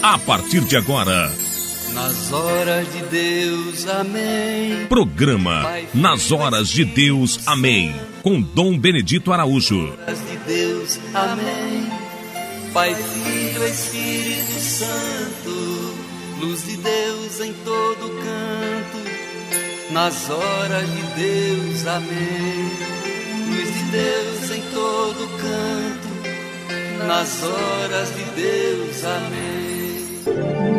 a partir de agora. Nas horas de Deus, amém. Programa Nas Horas de Deus, amém. Com Dom Benedito Araújo. Nas horas de Deus, amém. Pai, Filho, Espírito Santo, luz de Deus em todo canto. Nas horas de Deus, amém. Luz de Deus em todo canto. Nas horas de Deus, amém.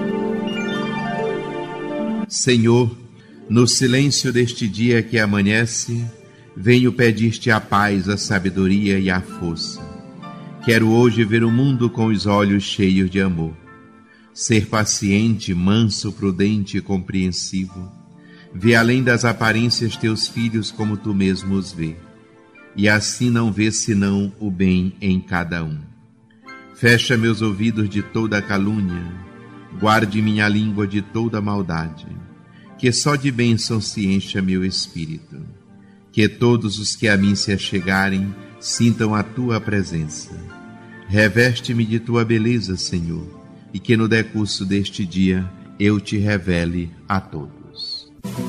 Senhor, no silêncio deste dia que amanhece, venho pedir-te a paz, a sabedoria e a força. Quero hoje ver o mundo com os olhos cheios de amor. Ser paciente, manso, prudente e compreensivo. Ver além das aparências teus filhos como tu mesmo os vê. E assim não ver senão o bem em cada um. Fecha meus ouvidos de toda calúnia. Guarde minha língua de toda maldade. Que só de bênção se encha meu espírito. Que todos os que a mim se achegarem sintam a tua presença. Reveste-me de tua beleza, Senhor, e que no decurso deste dia eu te revele a todos.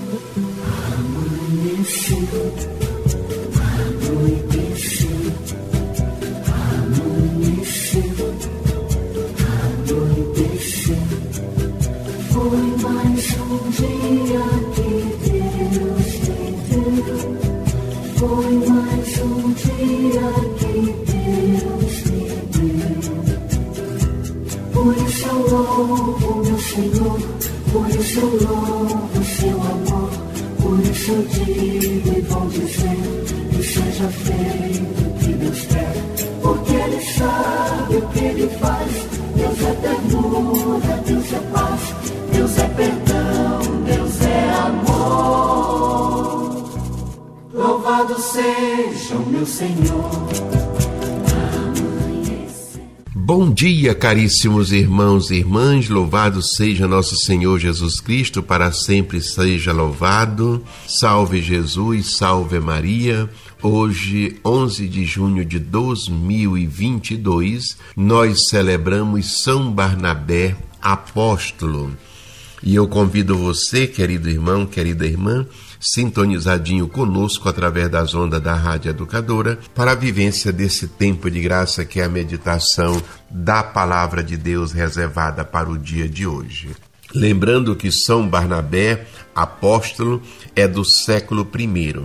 Foi mais um dia que Deus me deu. Foi mais um dia que Deus me deu. Por isso eu louvo meu Senhor, por isso eu louvo seu amor. Por isso eu digo e vou dizer que seja feito o que Deus quer. Porque Ele sabe o que Ele faz. Deus é ternura, Deus é paz. Deus é perdão, Deus é amor. Louvado seja o meu Senhor. Bom dia, caríssimos irmãos e irmãs. Louvado seja nosso Senhor Jesus Cristo, para sempre seja louvado. Salve Jesus, salve Maria. Hoje, 11 de junho de 2022, nós celebramos São Barnabé, apóstolo. E eu convido você, querido irmão, querida irmã, sintonizadinho conosco através das ondas da Rádio Educadora, para a vivência desse tempo de graça que é a meditação da Palavra de Deus reservada para o dia de hoje. Lembrando que São Barnabé, apóstolo, é do século I.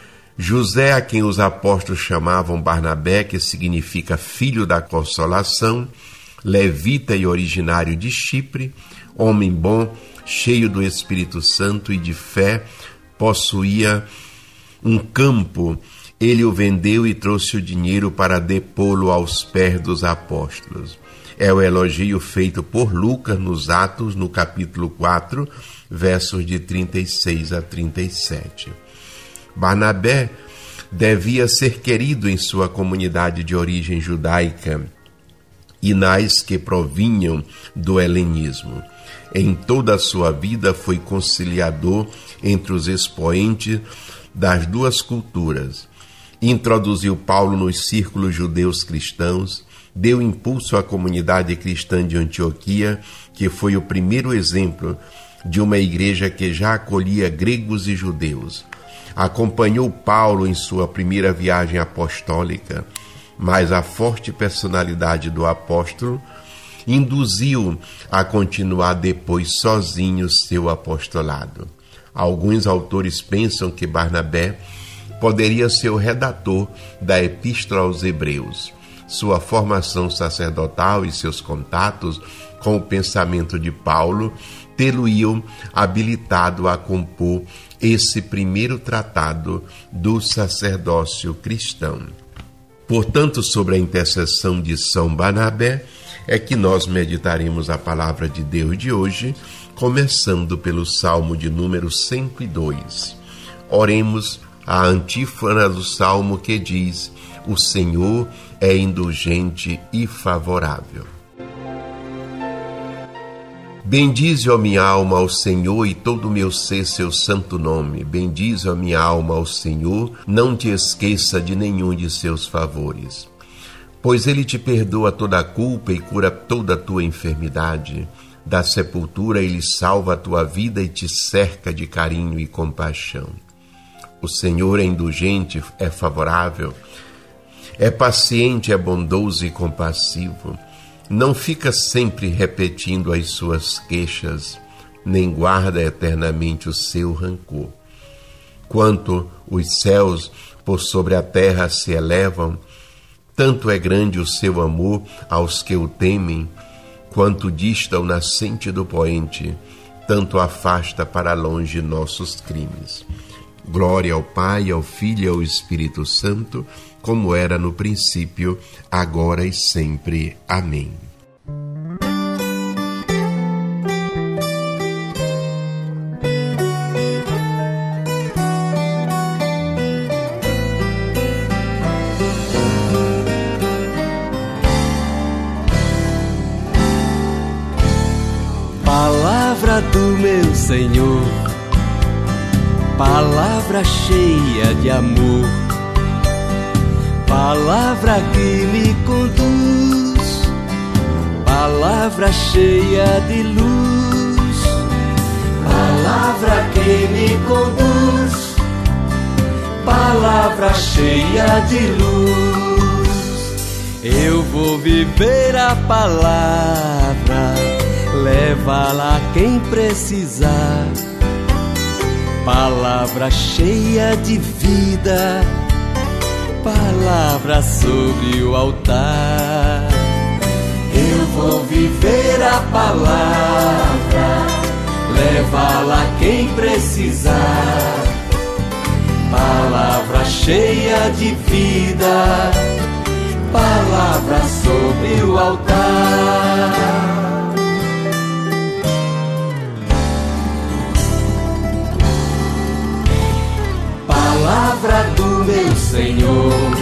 José, a quem os apóstolos chamavam Barnabé, que significa filho da consolação, levita e originário de Chipre, homem bom, cheio do Espírito Santo e de fé, possuía um campo. Ele o vendeu e trouxe o dinheiro para depô-lo aos pés dos apóstolos. É o elogio feito por Lucas nos Atos, no capítulo 4, versos de 36 a 37. Barnabé devia ser querido em sua comunidade de origem judaica e nas que provinham do helenismo. Em toda a sua vida foi conciliador entre os expoentes das duas culturas. Introduziu Paulo nos círculos judeus cristãos, deu impulso à comunidade cristã de Antioquia, que foi o primeiro exemplo de uma igreja que já acolhia gregos e judeus. Acompanhou Paulo em sua primeira viagem apostólica, mas a forte personalidade do apóstolo induziu a continuar depois sozinho seu apostolado. Alguns autores pensam que Barnabé poderia ser o redator da Epístola aos Hebreus. Sua formação sacerdotal e seus contatos com o pensamento de Paulo tê-lo-iam habilitado a compor esse primeiro tratado do sacerdócio cristão. Portanto, sobre a intercessão de São Barnabé, é que nós meditaremos a palavra de Deus de hoje, começando pelo Salmo de número 102. Oremos a antífona do Salmo que diz: o Senhor é indulgente e favorável. Bendize, ó minha alma, ao Senhor, e todo o meu ser seu santo nome. Bendize, ó minha alma, ao Senhor, não te esqueça de nenhum de seus favores. pois ele te perdoa toda a culpa e cura toda a tua enfermidade. Da sepultura ele salva a tua vida e te cerca de carinho e compaixão. O Senhor é indulgente, é favorável, é paciente, é bondoso e compassivo. Não fica sempre repetindo as suas queixas, nem guarda eternamente o seu rancor. Quanto os céus por sobre a terra se elevam, tanto é grande o seu amor aos que o temem. Quanto dista o nascente do poente, tanto afasta para longe nossos crimes. Glória ao Pai, ao Filho e ao Espírito Santo, como era no princípio, agora e sempre. Amém. Palavra do meu Senhor, palavra cheia de amor, palavra que me conduz, palavra cheia de luz, palavra que me conduz, palavra cheia de luz. Eu vou viver a palavra, leva-la quem precisar. Palavra cheia de vida, palavra sobre o altar. Eu vou viver a palavra, leva-la quem precisar. Palavra cheia de vida, palavra sobre o altar. Palavra do meu Senhor,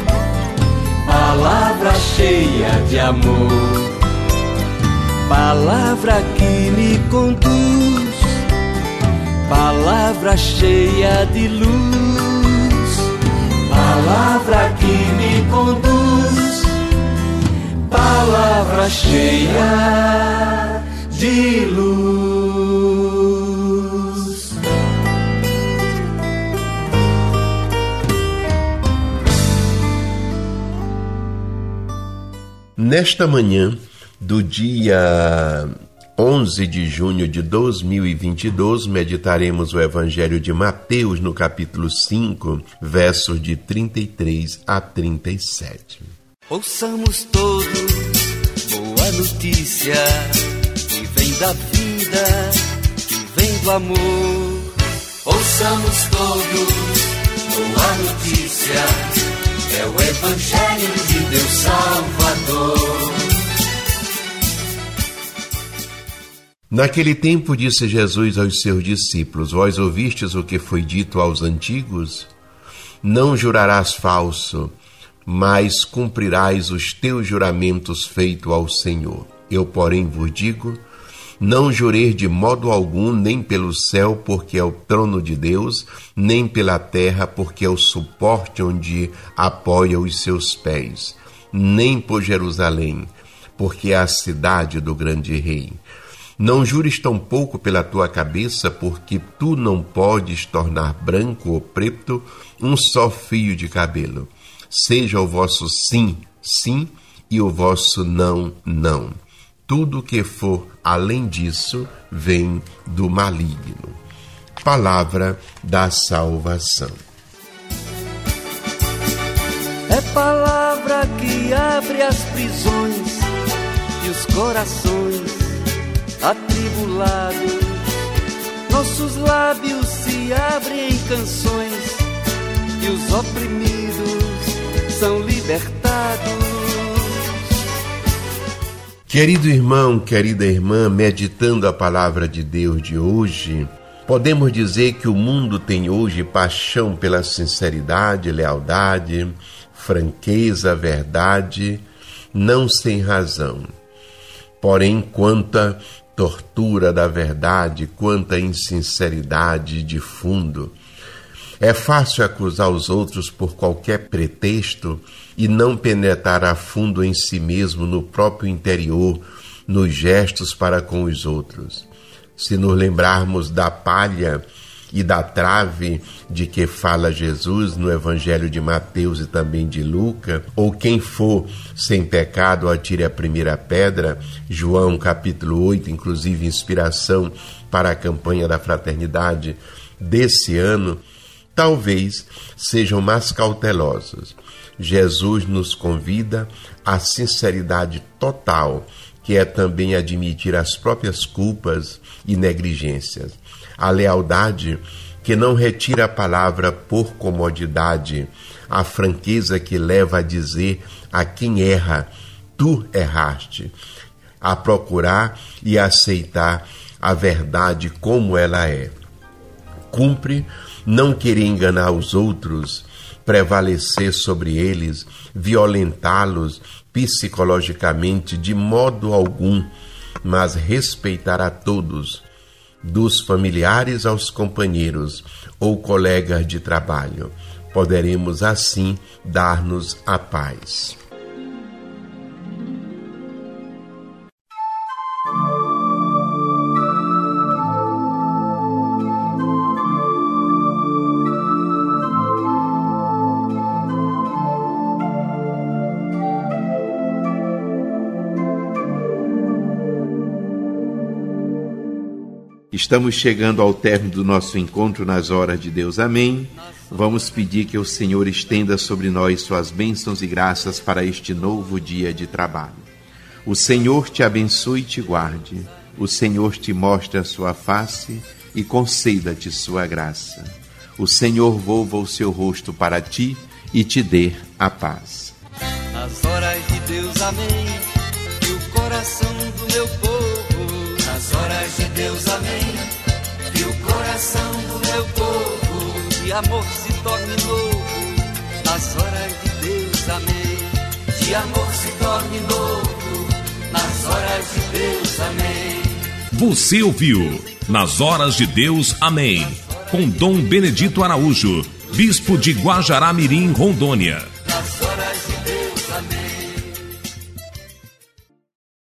palavra cheia de amor, palavra que me conduz, palavra cheia de luz, palavra que me conduz, palavra cheia de luz. Nesta manhã do dia 11 de junho de 2022, meditaremos o Evangelho de Mateus no capítulo 5, versos de 33 a 37. Ouçamos todos boa notícia, que vem da vida, que vem do amor. Ouçamos todos boa notícia, é o Evangelho de Deus Salvador. Naquele tempo disse Jesus aos seus discípulos: Vós ouvistes o que foi dito aos antigos? Não jurarás falso, mas cumprirás os teus juramentos feitos ao Senhor. Eu, porém, vos digo: não jureis de modo algum, nem pelo céu, porque é o trono de Deus, nem pela terra, porque é o suporte onde apoia os seus pés, nem por Jerusalém, porque é a cidade do grande rei. Não jures tampouco pela tua cabeça, porque tu não podes tornar branco ou preto um só fio de cabelo. Seja o vosso sim, sim, e o vosso não, não. Tudo que for além disso vem do maligno. Palavra da salvação. É palavra que abre as prisões e os corações atribulados. Nossos lábios se abrem em canções e os oprimidos são libertados. Querido irmão, querida irmã, meditando a palavra de Deus de hoje, podemos dizer que o mundo tem hoje paixão pela sinceridade, lealdade, franqueza, verdade, não sem razão. Porém, quanta tortura da verdade, quanta insinceridade de fundo. É fácil acusar os outros por qualquer pretexto e não penetrar a fundo em si mesmo, no próprio interior, nos gestos para com os outros. Se nos lembrarmos da palha e da trave de que fala Jesus no Evangelho de Mateus e também de Lucas, ou quem for sem pecado atire a primeira pedra, João capítulo 8, inclusive inspiração para a campanha da fraternidade desse ano, talvez sejam mais cautelosos. Jesus nos convida à sinceridade total, que é também admitir as próprias culpas e negligências. A lealdade que não retira a palavra por comodidade, a franqueza que leva a dizer a quem erra, tu erraste, a procurar e aceitar a verdade como ela é. Cumpre não querer enganar os outros, prevalecer sobre eles, violentá-los psicologicamente de modo algum, mas respeitar a todos, dos familiares aos companheiros ou colegas de trabalho. Poderemos assim dar-nos a paz. Estamos chegando ao término do nosso encontro nas horas de Deus. Amém. Vamos pedir que o Senhor estenda sobre nós suas bênçãos e graças para este novo dia de trabalho. O Senhor te abençoe e te guarde. O Senhor te mostre a sua face e conceda-te sua graça. O Senhor volva o seu rosto para ti e te dê a paz. Nas horas de Deus, amém, e o coração do meu povo. Nas horas de Deus, amém, e o coração do meu povo, de amor se torne novo. Nas horas de Deus, amém, de amor se torne novo. Nas horas de Deus, amém. Você ouviu Nas Horas de Deus, amém, com Dom Benedito Araújo, bispo de Guajará-Mirim, Rondônia.